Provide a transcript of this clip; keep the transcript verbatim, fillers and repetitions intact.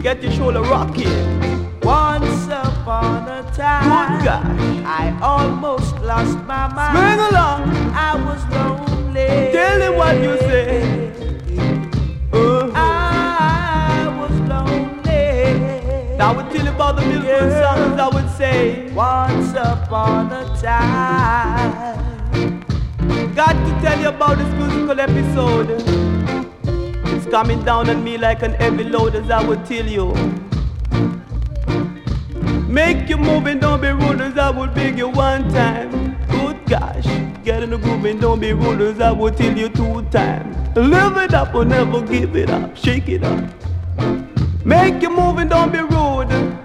Get your shoulder rocking. Once upon a time, Good gosh. I almost lost my mind. Swing along. I was lonely. Tell them what you say. Uh-huh. I was lonely. I would tell you about the beautiful Yeah. songs I would say. Once upon a time. Got to tell you about this musical episode. It's coming down on me like an heavy load, as I would tell you. Make you move and don't be rude, as I would beg you one time. Good gosh, get in the groove and don't be rude, as I would tell you two times. Live it up or never give it up, shake it up. Make you move and don't be rude.